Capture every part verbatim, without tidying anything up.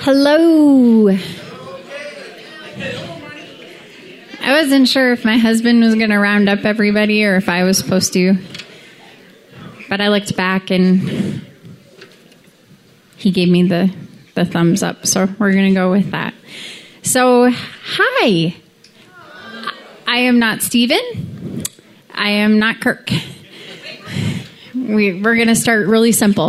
Hello. I wasn't sure if my husband was going to round up everybody or if I was supposed to. But I looked back and he gave me the, the thumbs up. So we're going to go with that. So, hi. I am not Stephen. I am not Kirk. We, we're going to start really simple.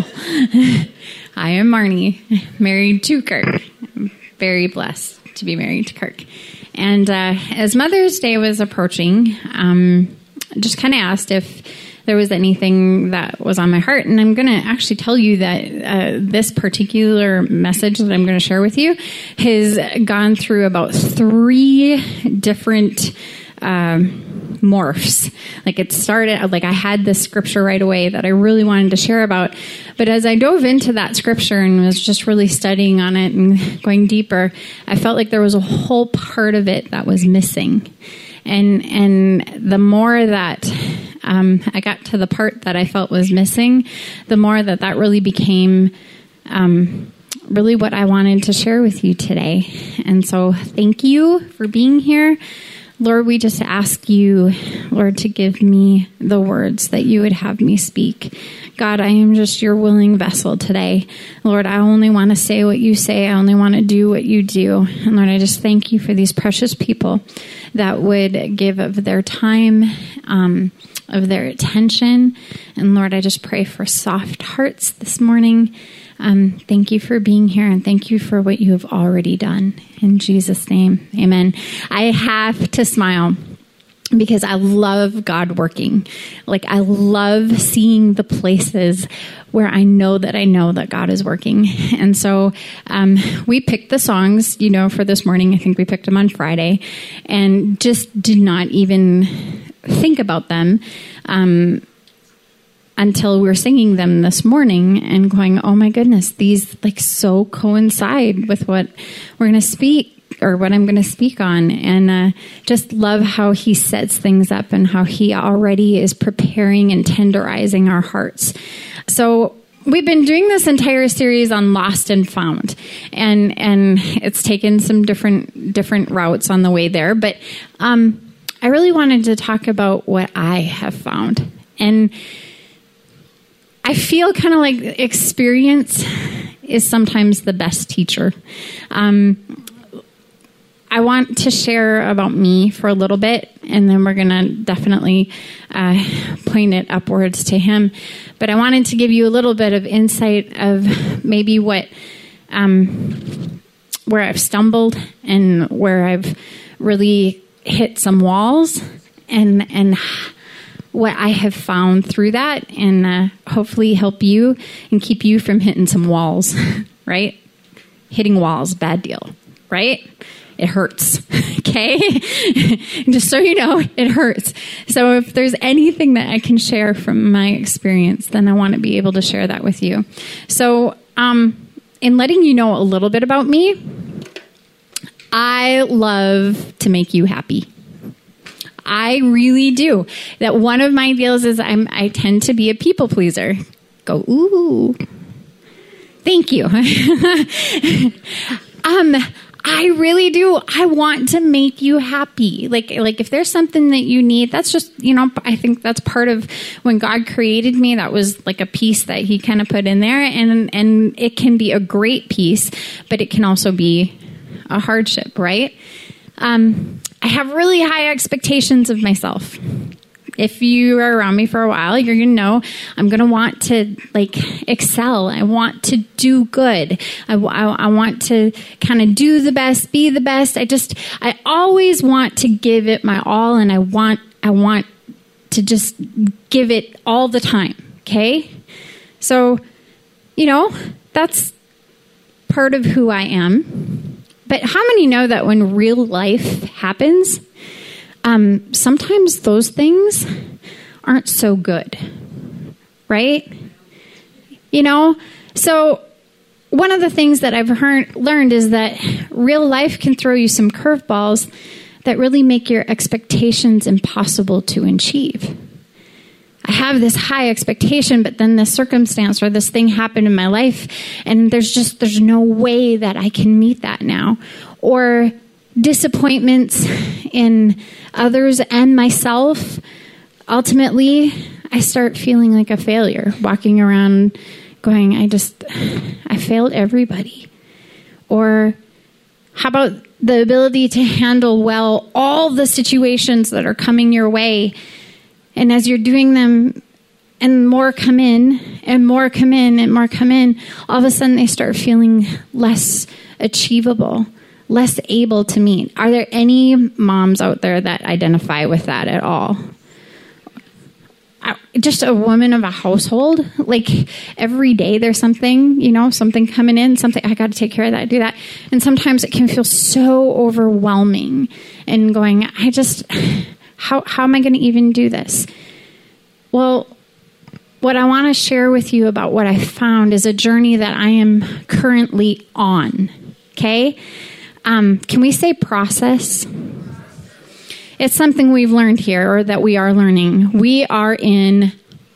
I am Marnie, married to Kirk. I'm very blessed to be married to Kirk. And uh, as Mother's Day was approaching, um, just kind of asked if there was anything that was on my heart. And I'm going to actually tell you that uh, this particular message that I'm going to share with you has gone through about three different um, morphs. Like it started, like I had this scripture right away that I really wanted to share about. But as I dove into that scripture and was just really studying on it and going deeper, I felt like there was a whole part of it that was missing. And and the more that um, I got to the part that I felt was missing, the more that that really became um, really what I wanted to share with you today. And so thank you for being here. Lord, we just ask you, Lord, to give me the words that you would have me speak. God, I am just your willing vessel today. Lord, I only want to say what you say. I only want to do what you do. And Lord, I just thank you for these precious people that would give of their time, um, of their attention. And Lord, I just pray for soft hearts this morning. Um, thank you for being here, and thank you for what you have already done. In Jesus' name, amen. I have to smile because I love God working. Like, I love seeing the places where I know that I know that God is working. And so um, we picked the songs, you know, for this morning. I think we picked them on Friday, and just did not even think about them um until we were singing them this morning and going, oh my goodness, these like so coincide with what we're going to speak or what I'm going to speak on. And uh, just love how he sets things up and how he already is preparing and tenderizing our hearts. So we've been doing this entire series on Lost and Found, and and it's taken some different different routes on the way there. But um, I really wanted to talk about what I have found. And I feel kind of like experience is sometimes the best teacher. Um, I want to share about me for a little bit, and then we're going to definitely uh, point it upwards to him. But I wanted to give you a little bit of insight of maybe what, um, where I've stumbled and where I've really hit some walls, and and. what I have found through that, and uh, hopefully help you and keep you from hitting some walls, right? Hitting walls, bad deal, right? It hurts, okay? Just so you know, it hurts. So if there's anything that I can share from my experience, then I want to be able to share that with you. So um, in letting you know a little bit about me, I love to make you happy. I really do. That one of my deals is I'm, I tend to be a people pleaser. Go, ooh. Thank you. um, I really do. I want to make you happy. Like, like if there's something that you need, that's just, you know, I think that's part of when God created me. That was like a piece that he kind of put in there. And, and it can be a great piece, but it can also be a hardship, right? Um, I have really high expectations of myself. If you are around me for a while, you're going to know I'm going to want to like excel. I want to do good. I, I, I want to kind of do the best, be the best. I just, I always want to give it my all, and I want, I want to just give it all the time. Okay. So, you know, that's part of who I am. But how many know that when real life happens, um, sometimes those things aren't so good, right? You know, so one of the things that I've heard, learned is that real life can throw you some curveballs that really make your expectations impossible to achieve. I have this high expectation, but then this circumstance or this thing happened in my life, and there's just, there's no way that I can meet that now. Or disappointments in others and myself. Ultimately, I start feeling like a failure, walking around going, I just, I failed everybody. Or how about the ability to handle well all the situations that are coming your way? And as you're doing them, and more come in, and more come in, and more come in, all of a sudden they start feeling less achievable, less able to meet. Are there any moms out there that identify with that at all? Just a woman of a household, like every day there's something, you know, something coming in, something, I got to take care of that, do that. And sometimes it can feel so overwhelming and going, I just, how, how am I going to even do this? Well, what I want to share with you about what I found is a journey that I am currently on. Okay. Um, can we say process? It's something we've learned here, or that we are learning. We are in,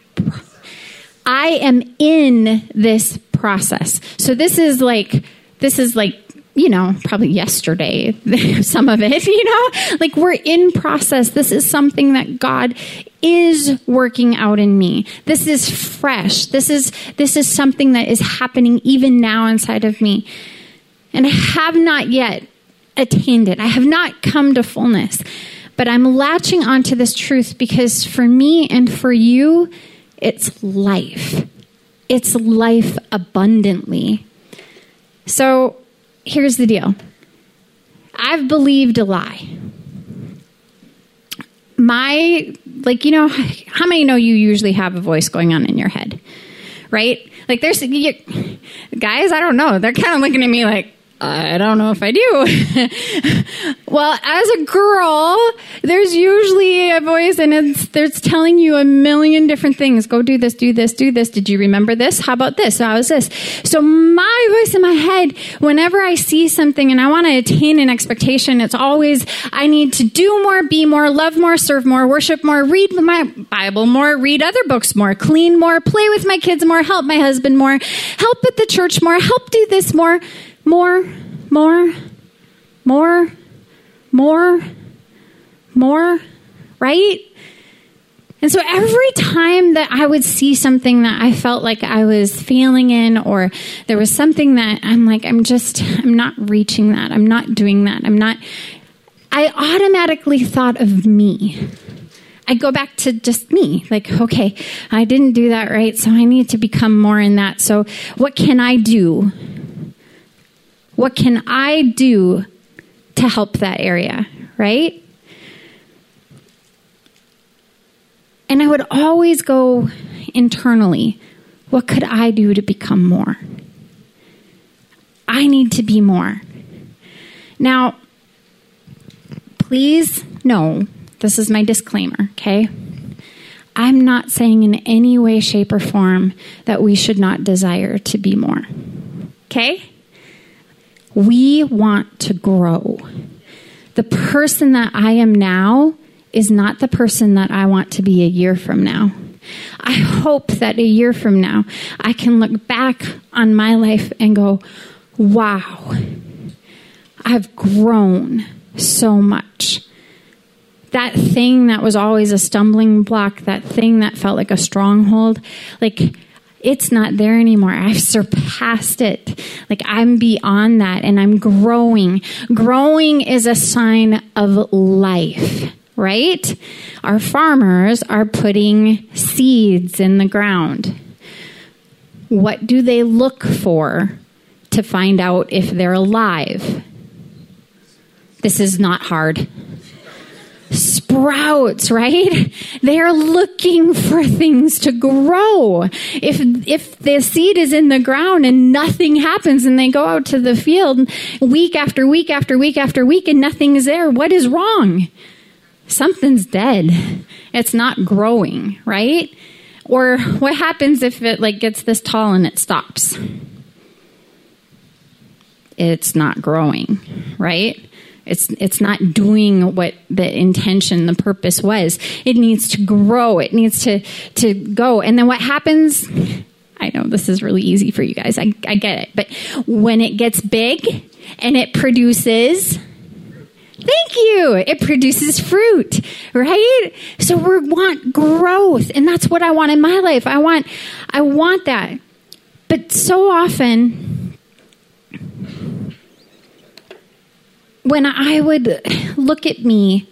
I am in this process. So this is like, this is like, you know, probably yesterday, some of it, you know, like we're in process. This is something that God is working out in me. This is fresh. This is, this is something that is happening even now inside of me. And I have not yet attained it. I have not come to fullness. But I'm latching onto this truth because for me and for you, it's life. It's life abundantly. So here's the deal. I've believed a lie. My, like, you know, how many know you usually have a voice going on in your head, right? Like there's, you, guys, I don't know. They're kind of looking at me like, I don't know if I do. Well, as a girl, there's usually a voice and it's, it's telling you a million different things. Go do this, do this, do this. Did you remember this? How about this? How is this? So my voice in my head, whenever I see something and I want to attain an expectation, it's always, I need to do more, be more, love more, serve more, worship more, read my Bible more, read other books more, clean more, play with my kids more, help my husband more, help at the church more, help do this more. More, more, more, more, more, right? And so every time that I would see something that I felt like I was failing in, or there was something that I'm like, I'm just, I'm not reaching that. I'm not doing that. I'm not, I automatically thought of me. I go back to just me, like, okay, I didn't do that right, so I need to become more in that. So what can I do? What can I do to help that area, right? And I would always go internally, what could I do to become more? I need to be more. Now, please know, this is my disclaimer, okay? I'm not saying in any way, shape, or form that we should not desire to be more, okay? We want to grow. The person that I am now is not the person that I want to be a year from now. I hope that a year from now, I can look back on my life and go, wow, I've grown so much. That thing that was always a stumbling block, that thing that felt like a stronghold, like, it's not there anymore. I've surpassed it. Like I'm beyond that and I'm growing. Growing is a sign of life, right? Our farmers are putting seeds in the ground. What do they look for to find out if they're alive? This is not hard. Sprouts, right? They are looking for things to grow. If if the seed is in the ground and nothing happens and they go out to the field week after week after week after week and nothing is there, what is wrong? Something's dead. It's not growing, right? Or what happens if it like gets this tall and it stops? It's not growing, right? It's it's not doing what the intention, the purpose was. It needs to grow. It needs to, to go. And then what happens, I know this is really easy for you guys. I, I get it. But when it gets big and it produces, thank you, it produces fruit, right? So we want growth. And that's what I want in my life. I want, I want that. But so often, when I would look at me,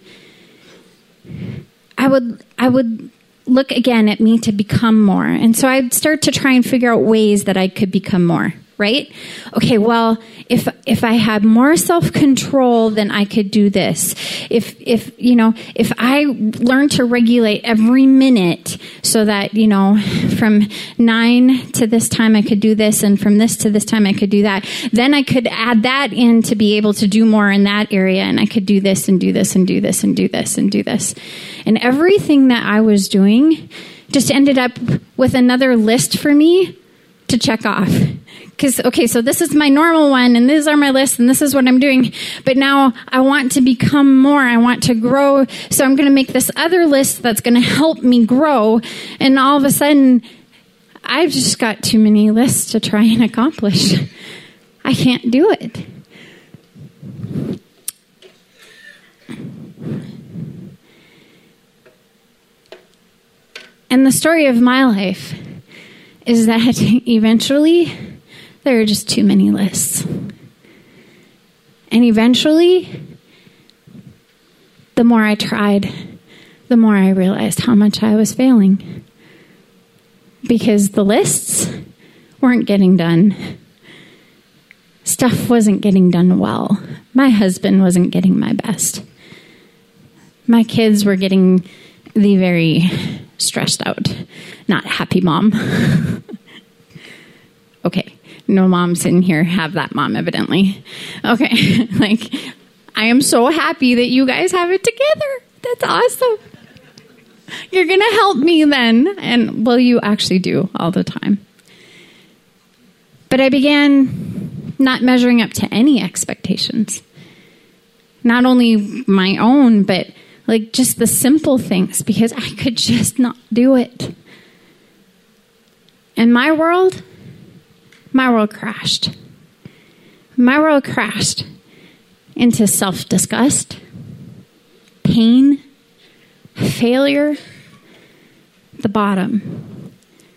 I would I would look again at me to become more. And so I'd start to try and figure out ways that I could become more, right? Okay, well, if if I had more self-control, then I could do this. If if you know, if I learned to regulate every minute so that, you know, from nine to this time I could do this, and from this to this time I could do that, then I could add that in to be able to do more in that area, and I could do this and do this and do this and do this and do this. And everything that I was doing just ended up with another list for me to check off. Because, okay, so this is my normal one, and these are my lists, and this is what I'm doing. But now I want to become more. I want to grow. So I'm going to make this other list that's going to help me grow. And all of a sudden, I've just got too many lists to try and accomplish. I can't do it. And the story of my life is that eventually there are just too many lists. And eventually, the more I tried, the more I realized how much I was failing. Because the lists weren't getting done. Stuff wasn't getting done well. My husband wasn't getting my best. My kids were getting the very stressed out, not happy mom. Okay. No moms in here have that mom, evidently. Okay. Like, I am so happy that you guys have it together. That's awesome. You're going to help me then. And, well, you actually do all the time. But I began not measuring up to any expectations. Not only my own, but like just the simple things, because I could just not do it. In my world, my world crashed. My world crashed into self-disgust, pain, failure, the bottom.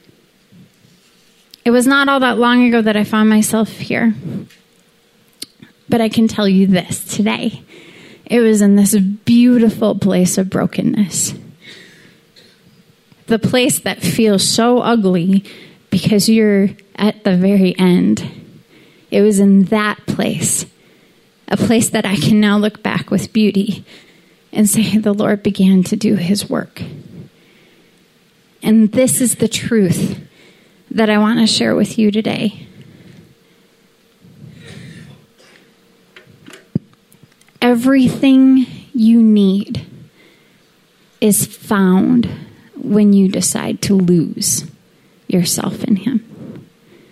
It was not all that long ago that I found myself here. But I can tell you this today. It was in this beautiful place of brokenness. The place that feels so ugly because you're at the very end. It was in that place, a place that I can now look back with beauty and say the Lord began to do his work. And this is the truth that I want to share with you today. Everything you need is found when you decide to lose yourself in him.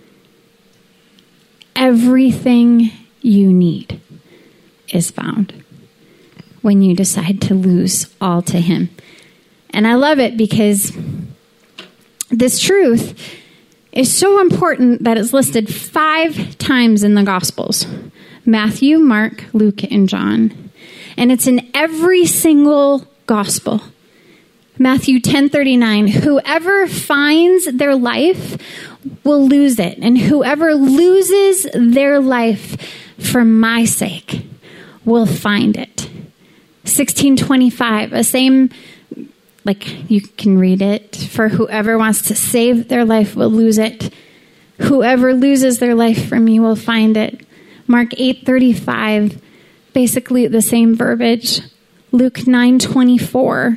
Everything you need is found when you decide to lose all to him. And I love it because this truth is so important that it's listed five times in the Gospels. Matthew, Mark, Luke, and John. And it's in every single gospel. Matthew ten thirty-nine, whoever finds their life will lose it. And whoever loses their life for my sake will find it. sixteen twenty-five, the same, like you can read it. For whoever wants to save their life will lose it. Whoever loses their life for me will find it. Mark eight thirty-five, basically the same verbiage. Luke nine twenty-four.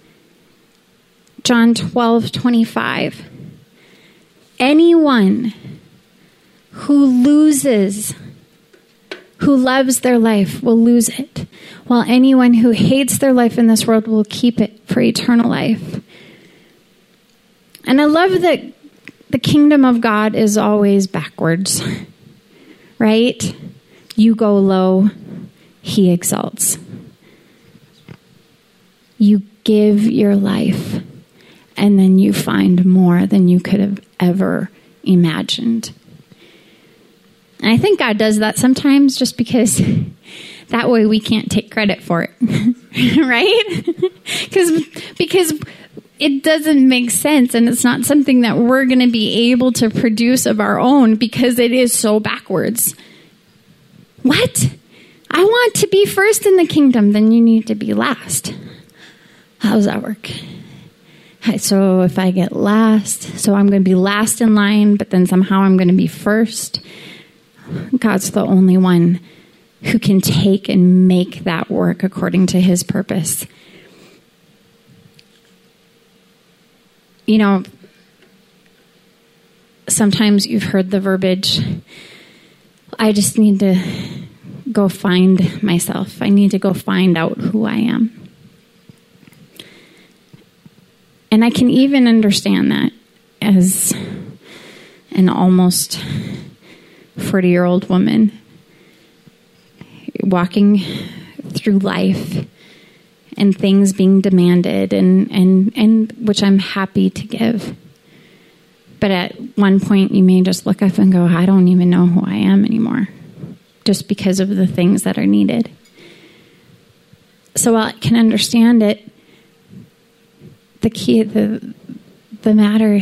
John twelve twenty-five. Anyone who loses, who loves their life will lose it, while anyone who hates their life in this world will keep it for eternal life. And I love that the kingdom of God is always backwards. Right? You go low, he exalts. You give your life, and then you find more than you could have ever imagined. And I think God does that sometimes just because that way we can't take credit for it, right? Because because it doesn't make sense, and it's not something that we're going to be able to produce of our own because it is so backwards. What? I want to be first in the kingdom, then you need to be last. How does that work? So if I get last, so I'm going to be last in line, but then somehow I'm going to be first. God's the only one who can take and make that work according to his purpose. You know, sometimes you've heard the verbiage, I just need to go find myself. I need to go find out who I am. And I can even understand that as an almost forty-year-old woman walking through life and things being demanded and, and, and which I'm happy to give. But at one point you may just look up and go, I don't even know who I am anymore, just because of the things that are needed. So while I can understand it, the key, the, the matter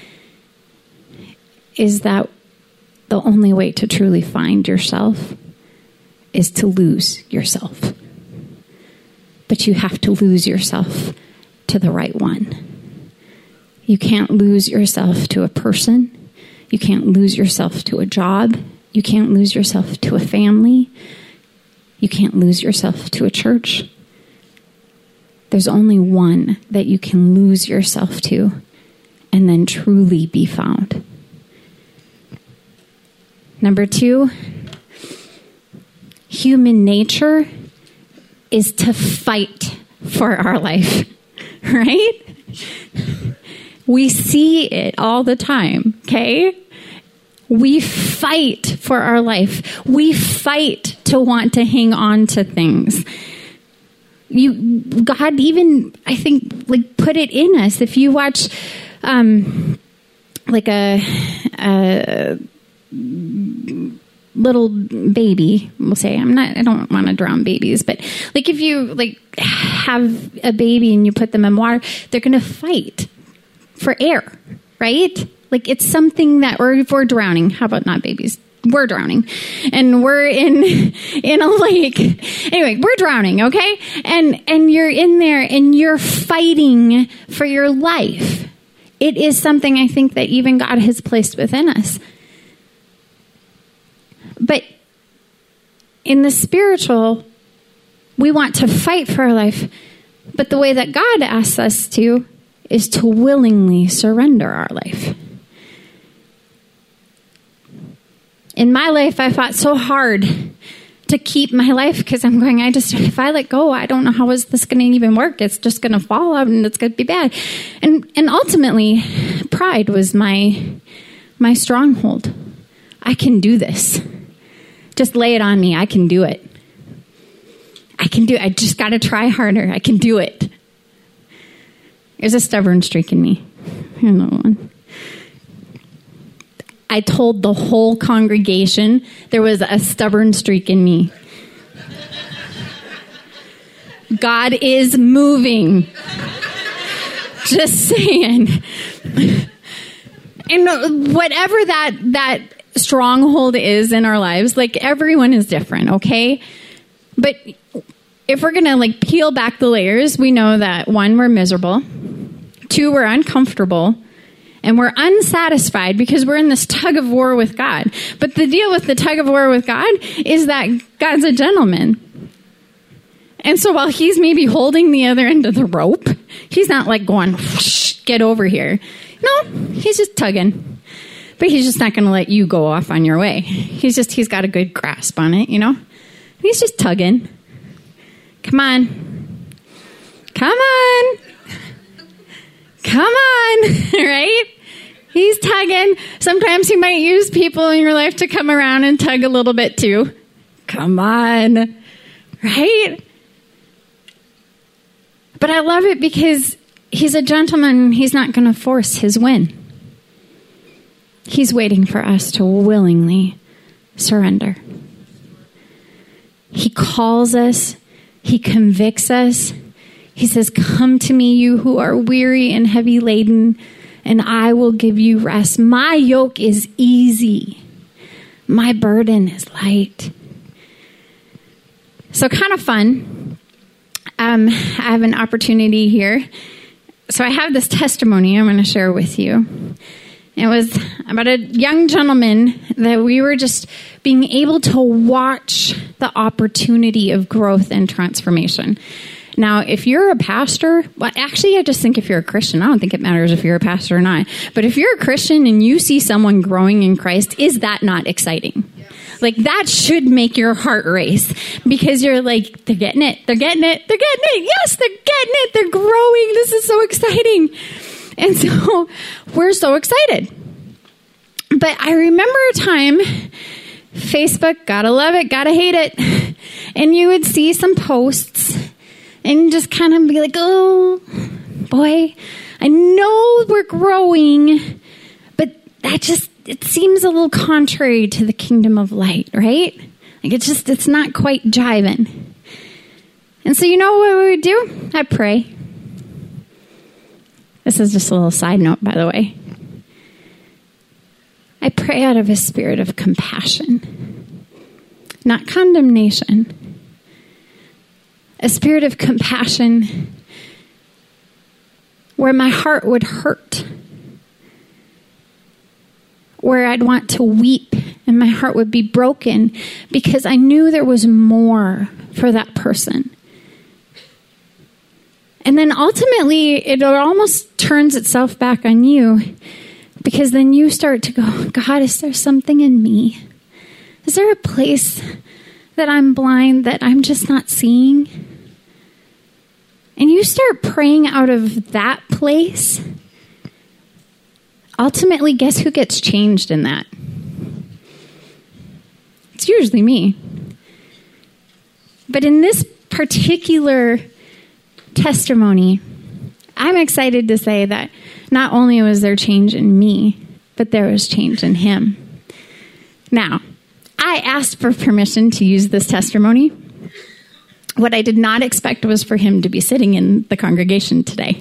is that the only way to truly find yourself is to lose yourself. But you have to lose yourself to the right one. You can't lose yourself to a person. You can't lose yourself to a job. You can't lose yourself to a family. You can't lose yourself to a church. There's only one that you can lose yourself to and then truly be found. Number two, human nature is to fight for our life, right? We see it all the time, okay? We fight for our life. We fight to want to hang on to things. You, God even, I think, like put it in us. If you watch, um, like a, a little baby, we'll say, I'm not, I don't want to drown babies, but like if you like have a baby and you put them in water, they're going to fight for air, right? Like it's something that, or if we're drowning, how about not babies? We're drowning and we're in, in a lake. Anyway, we're drowning. Okay. And, and you're in there and you're fighting for your life. It is something I think that even God has placed within us. But in the spiritual, we want to fight for our life. But the way that God asks us to is to willingly surrender our life. In my life, I fought so hard to keep my life because I'm going, I just, if I let go, I don't know how is this going to even work. It's just going to fall out and it's going to be bad. And and ultimately, pride was my my stronghold. I can do this. Just lay it on me. I can do it. I can do it. I just got to try harder. I can do it. There's a stubborn streak in me. Another one. I told the whole congregation there was a stubborn streak in me. God is moving. Just saying. And whatever that that stronghold is in our lives, like everyone is different, okay? But if we're going to like peel back the layers, we know that one, we're miserable. Two, we're uncomfortable. And we're unsatisfied because we're in this tug of war with God. But the deal with the tug of war with God is that God's a gentleman. And so while he's maybe holding the other end of the rope, he's not like going, whoosh, get over here. No, he's just tugging. But he's just not going to let you go off on your way. He's just, he's got a good grasp on it, you know? He's just tugging. Come on. Come on. Come on, right? He's tugging. Sometimes he might use people in your life to come around and tug a little bit too. Come on. right? But I love it because he's a gentleman. He's not going to force his win. He's waiting for us to willingly surrender. He calls us. He convicts us. He says, come to me, you who are weary and heavy laden, and I will give you rest. My yoke is easy. My burden is light. So kind of fun. Um, I have an opportunity here. So I have this testimony I'm going to share with you. It was about a young gentleman that we were just being able to watch the opportunity of growth and transformation. Now, if you're a pastor, well, actually, I just think if you're a Christian, I don't think it matters if you're a pastor or not. But if you're a Christian and you see someone growing in Christ, is that not exciting? Yeah. Like, that should make your heart race because you're like, they're getting it, they're getting it, they're getting it. Yes, they're getting it, they're growing. This is so exciting. And so we're so excited. But I remember a time, Facebook, gotta love it, gotta hate it. And you would see some posts and just kind of be like, oh, boy, I know we're growing, but that just, it seems a little contrary to the kingdom of light, right? Like it's just, it's not quite jiving. And so you know what we would do? I'd pray. This is just a little side note, by the way. I pray out of a spirit of compassion, not condemnation. A spirit of compassion where my heart would hurt, where I'd want to weep and my heart would be broken because I knew there was more for that person. And then ultimately, it almost turns itself back on you because then you start to go, God, is there something in me? Is there a place that I'm blind that I'm just not seeing? And you start praying out of that place. Ultimately, guess who gets changed in that? It's usually me. But in this particular testimony, I'm excited to say that not only was there change in me, but there was change in him. Now, I asked for permission to use this testimony. What I did not expect was for him to be sitting in the congregation today.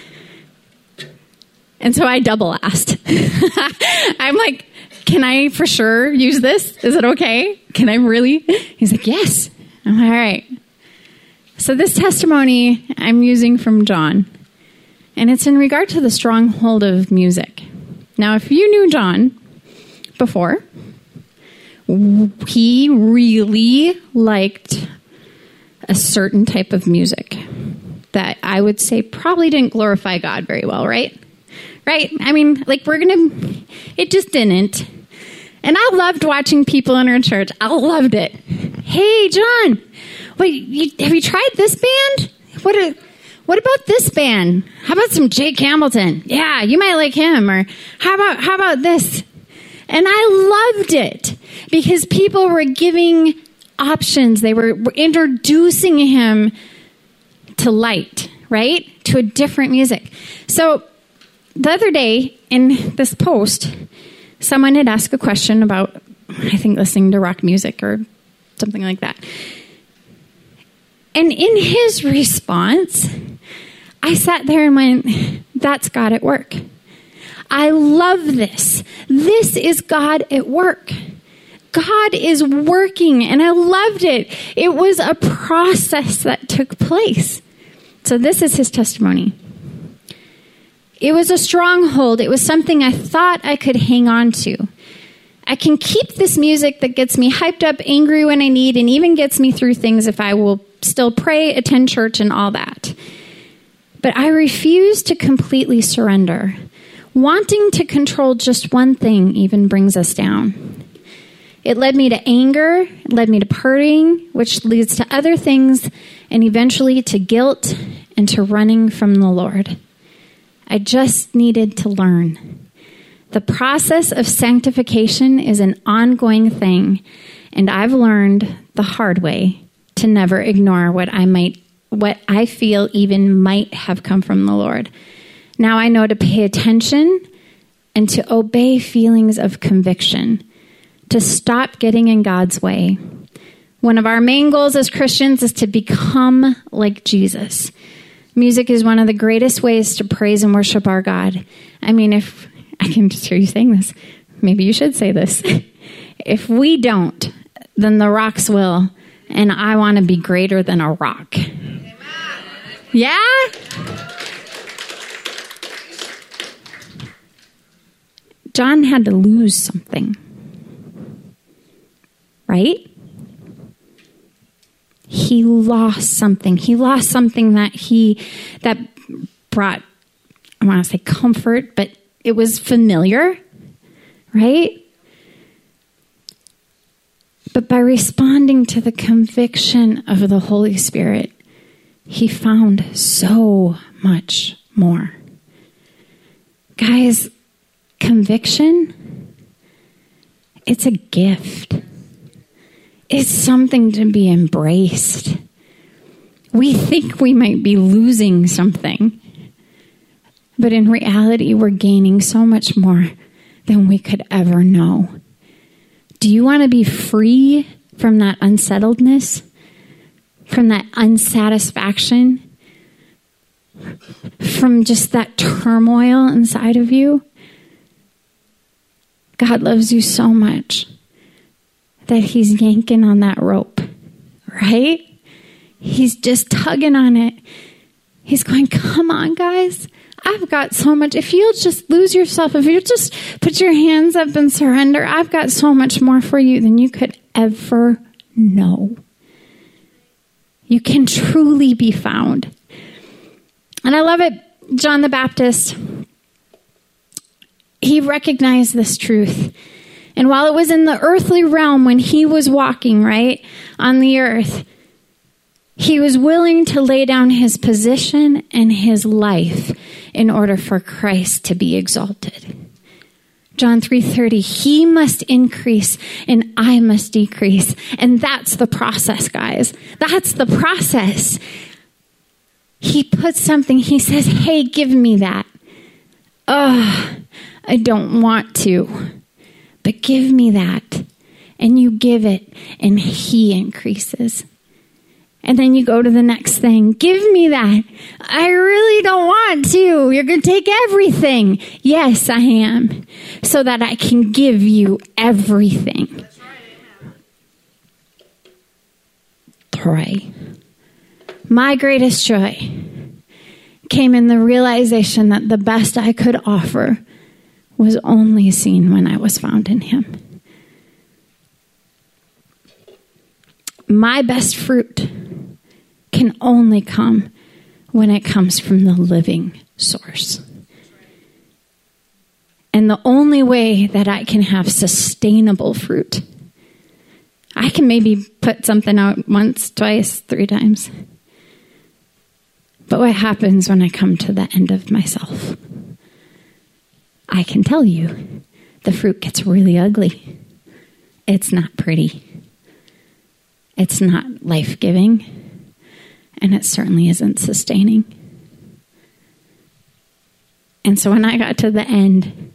And so I double asked. I'm like, can I for sure use this? Is it okay? Can I really? He's like, yes. I'm like, all right. So this testimony I'm using from John, and it's in regard to the stronghold of music. Now, if you knew John before, he really liked a certain type of music that I would say probably didn't glorify God very well, right? Right? I mean, like we're going to, it just didn't. And I loved watching people in our church. I loved it. Hey, John, wait, you, have you tried this band? What a, what about this band? How about some Jake Hamilton? Yeah, you might like him. Or how about, how about this? And I loved it because people were giving options. They were introducing him to light, right? To a different music. So the other day in this post, someone had asked a question about, I think, listening to rock music or something like that. And in his response, I sat there and went, that's God at work. I love this. This is God at work. God is working, and I loved it. It was a process that took place. So this is his testimony. It was a stronghold. It was something I thought I could hang on to. I can keep this music that gets me hyped up, angry when I need, and even gets me through things if I will still pray, attend church, and all that. But I refuse to completely surrender. Wanting to control just one thing even brings us down. It led me to anger, it led me to partying, which leads to other things, and eventually to guilt and to running from the Lord. I just needed to learn. The process of sanctification is an ongoing thing, and I've learned the hard way to never ignore what I might, what I feel even might have come from the Lord. Now I know to pay attention and to obey feelings of conviction, to stop getting in God's way. One of our main goals as Christians is to become like Jesus. Music is one of the greatest ways to praise and worship our God. I mean, if I can just hear you saying this, maybe you should say this. If we don't, then the rocks will, and I want to be greater than a rock. Yeah? John had to lose something, right? He lost something. He lost something that he, that brought, I want to say comfort, but it was familiar, right? But by responding to the conviction of the Holy Spirit, he found so much more. Guys, conviction, it's a gift. It's something to be embraced. We think we might be losing something, but in reality, we're gaining so much more than we could ever know. Do you want to be free from that unsettledness, from that unsatisfaction, from just that turmoil inside of you? God loves you so much that he's yanking on that rope, right? He's just tugging on it. He's going, come on, guys. I've got so much. If you'll just lose yourself, if you just put your hands up and surrender, I've got so much more for you than you could ever know. You can truly be found. And I love it. John the Baptist, he recognized this truth. And while it was in the earthly realm, when he was walking, right, on the earth, he was willing to lay down his position and his life in order for Christ to be exalted. John three thirty, he must increase and I must decrease. And that's the process, guys. That's the process. He puts something, he says, hey, give me that. Ugh, I don't want to. But give me that. And you give it, and he increases. And then you go to the next thing. Give me that. I really don't want to. You're going to take everything. Yes, I am. So that I can give you everything. That's right. Pray. My greatest joy came in the realization that the best I could offer was only seen when I was found in him. My best fruit can only come when it comes from the living source. And the only way that I can have sustainable fruit, I can maybe put something out once, twice, three times. But what happens when I come to the end of myself? I can tell you, the fruit gets really ugly. It's not pretty. It's not life-giving. And it certainly isn't sustaining. And so when I got to the end,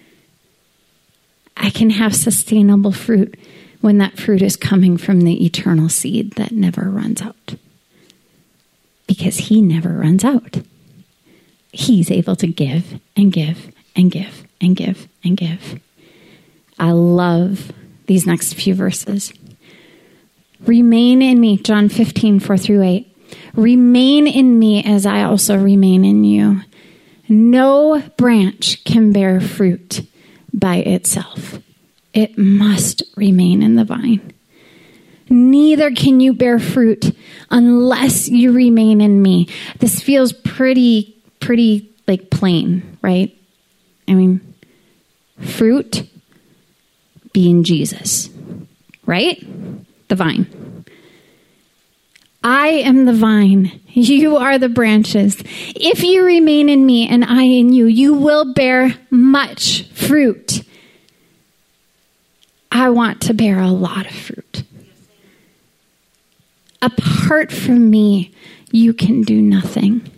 I can have sustainable fruit when that fruit is coming from the eternal seed that never runs out. Because he never runs out. He's able to give and give and give and give and give. I love these next few verses. Remain in me, John fifteen, four through eight. Remain in me as I also remain in you. No branch can bear fruit by itself. It must remain in the vine. Neither can you bear fruit unless you remain in me. This feels pretty, pretty like plain, right? I mean, fruit being Jesus, right? The vine. I am the vine. You are the branches. If you remain in me and I in you, you will bear much fruit. I want to bear a lot of fruit. Apart from me, you can do nothing.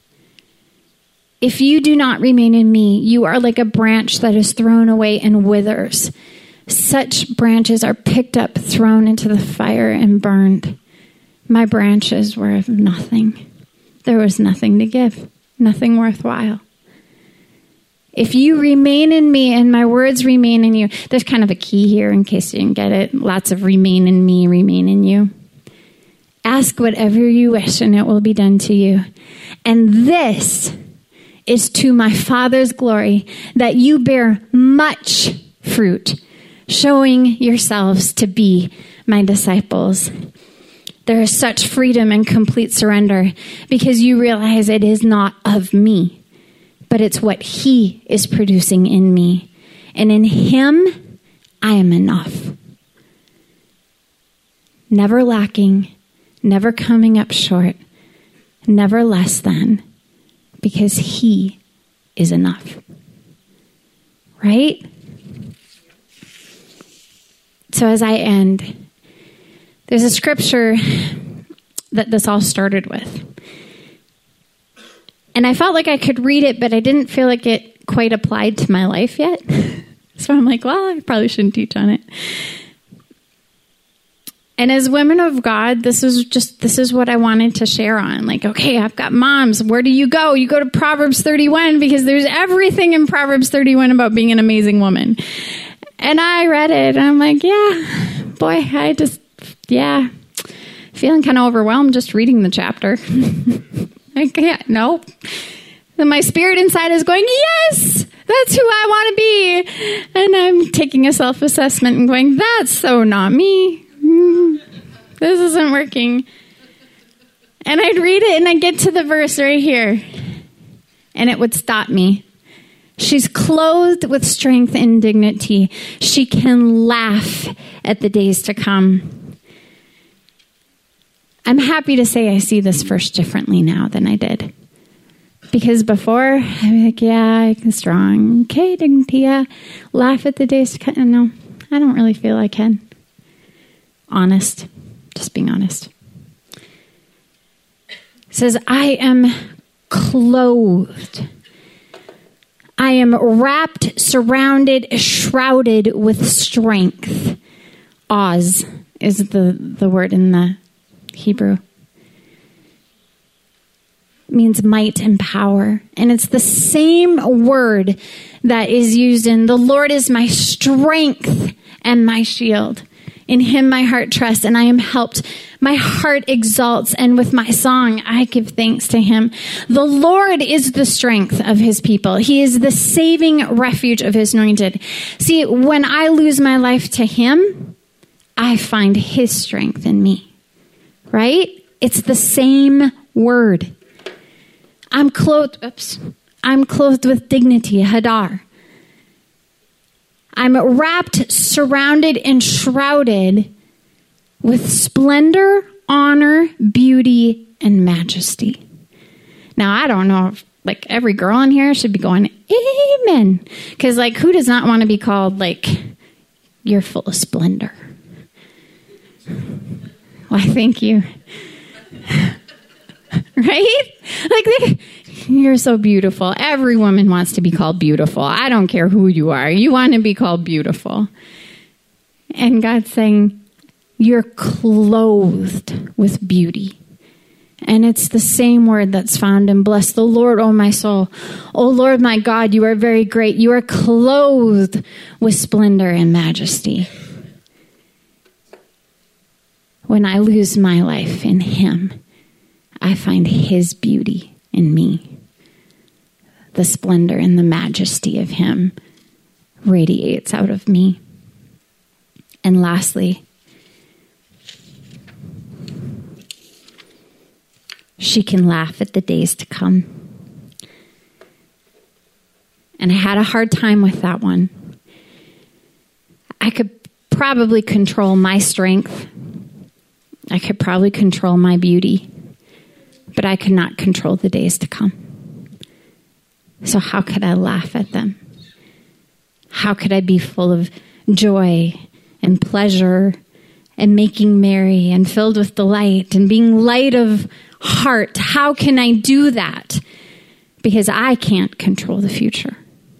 If you do not remain in me, you are like a branch that is thrown away and withers. Such branches are picked up, thrown into the fire, and burned. My branches were of nothing. There was nothing to give, nothing worthwhile. If you remain in me and my words remain in you, there's kind of a key here in case you didn't get it. Lots of remain in me, remain in you. Ask whatever you wish and it will be done to you. And this is to my Father's glory, that you bear much fruit, showing yourselves to be my disciples. There is such freedom and complete surrender because you realize it is not of me, but it's what he is producing in me. And in him, I am enough. Never lacking, never coming up short, never less than, because he is enough. Right? So as I end, there's a scripture that this all started with. And I felt like I could read it, but I didn't feel like it quite applied to my life yet. So I'm like, well, I probably shouldn't teach on it. And as women of God, this is just, this is what I wanted to share on. Like, okay, I've got moms. Where do you go? You go to Proverbs thirty-one because there's everything in Proverbs thirty-one about being an amazing woman. And I read it and I'm like, yeah, boy, I just, yeah, feeling kind of overwhelmed just reading the chapter. I can't, nope. And my spirit inside is going, yes, that's who I want to be. And I'm taking a self-assessment and going, that's so not me. This isn't working. And I'd read it and I'd get to the verse right here. And it would stop me. She's clothed with strength and dignity. She can laugh at the days to come. I'm happy to say I see this verse differently now than I did. Because before, I'd be like, yeah, I'm strong. Okay, dignity, yeah. Laugh at the days to come. No, I don't really feel I can. Honest. Just being honest. It says, I am clothed. I am wrapped, surrounded, shrouded with strength. Oz is the, the word in the Hebrew. It means might and power. And it's the same word that is used in the Lord is my strength and my shield. In him my heart trusts, and I am helped. My heart exalts, and with my song I give thanks to him. The Lord is the strength of his people. He is the saving refuge of his anointed. See, when I lose my life to him, I find his strength in me. Right? It's the same word. I'm clothed, oops, I'm clothed with dignity, hadar. I'm wrapped, surrounded, and shrouded with splendor, honor, beauty, and majesty. Now, I don't know if, like, every girl in here should be going, amen. Because, like, who does not want to be called, like, you're full of splendor? Why, thank you. Right? Like, they, you're so beautiful. Every woman wants to be called beautiful. I don't care who you are. You want to be called beautiful. And God's saying, you're clothed with beauty. And it's the same word that's found in bless the Lord, O my soul. O Lord, my God, you are very great. You are clothed with splendor and majesty. When I lose my life in him, I find his beauty in me. The splendor and the majesty of him radiates out of me. And lastly, she can laugh at the days to come. And I had a hard time with that one. I could probably control my strength. I could probably control my beauty. But I could not control the days to come. So how could I laugh at them? How could I be full of joy and pleasure and making merry and filled with delight and being light of heart. How can I do that? Because I can't control the future.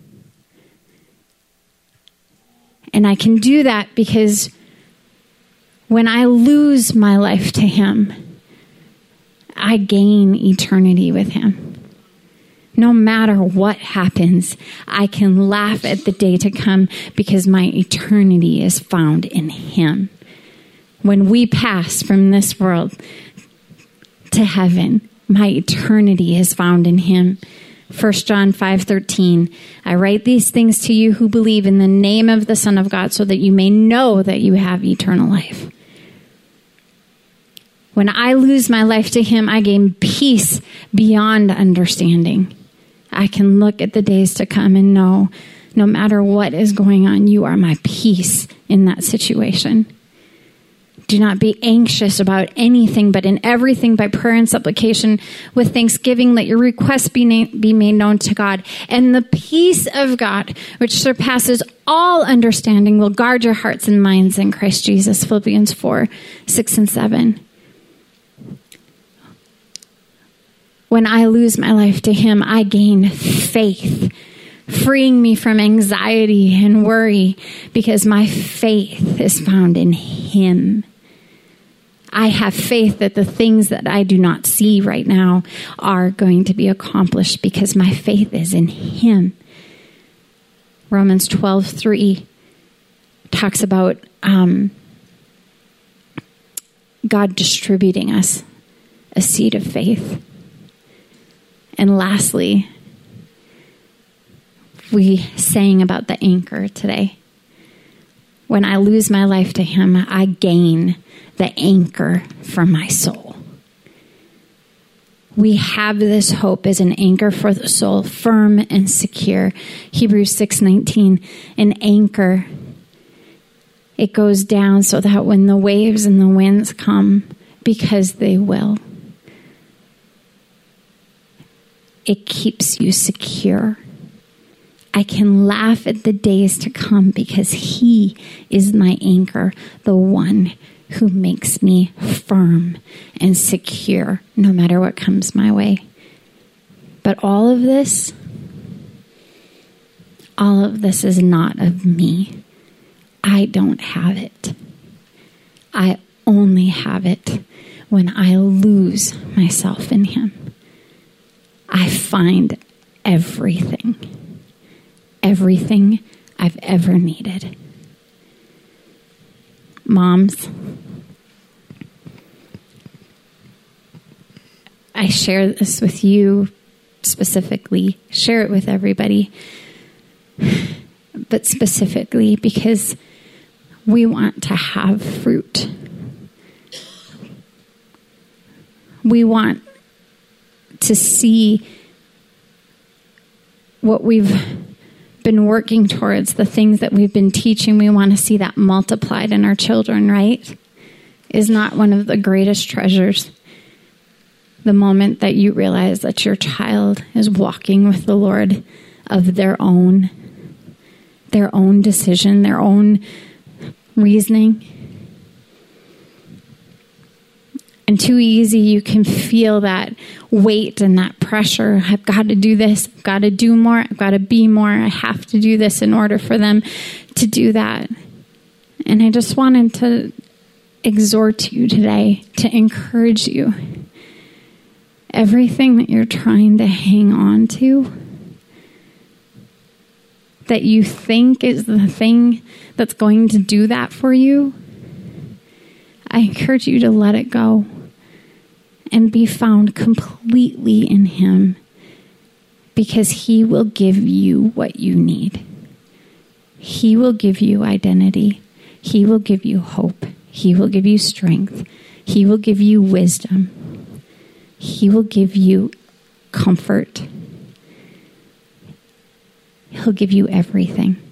And I can do that because when I lose my life to him, I gain eternity with him. No matter what happens, I can laugh at the day to come because my eternity is found in him. When we pass from this world to heaven, my eternity is found in him. First John five thirteen, I write these things to you who believe in the name of the Son of God so that you may know that you have eternal life. When I lose my life to him, I gain peace beyond understanding. I can look at the days to come and know, no matter what is going on, you are my peace in that situation. Do not be anxious about anything, but in everything by prayer and supplication with thanksgiving, let your requests be, na- be made known to God. And the peace of God, which surpasses all understanding, will guard your hearts and minds in Christ Jesus. Philippians four, six and seven. When I lose my life to him, I gain faith, freeing me from anxiety and worry because my faith is found in him. I have faith that the things that I do not see right now are going to be accomplished because my faith is in him. Romans twelve three talks about um, God distributing us a seed of faith. And lastly, we sang about the anchor today. When I lose my life to him, I gain the anchor for my soul. We have this hope as an anchor for the soul, firm and secure. Hebrews six nineteen, an anchor. It goes down so that when the waves and the winds come, because they will, it keeps you secure. I can laugh at the days to come because he is my anchor, the one who makes me firm and secure no matter what comes my way. But all of this, all of this is not of me. I don't have it. I only have it when I lose myself in him. I find everything, everything I've ever needed. Moms, I share this with you specifically, share it with everybody, but specifically because we want to have fruit. We want to see what we've been working towards, the things that we've been teaching. We want to see that multiplied in our children, right? Is not one of the greatest treasures the moment that you realize that your child is walking with the Lord of their own, their own decision, their own reasoning? And too easy, you can feel that weight and that pressure. I've got to do this. I've got to do more. I've got to be more. I have to do this in order for them to do that. And I just wanted to exhort you today, to encourage you. Everything that you're trying to hang on to, that you think is the thing that's going to do that for you, I encourage you to let it go and be found completely in him, because he will give you what you need. He will give you identity. He will give you hope. He will give you strength. He will give you wisdom. He will give you comfort. He'll give you everything.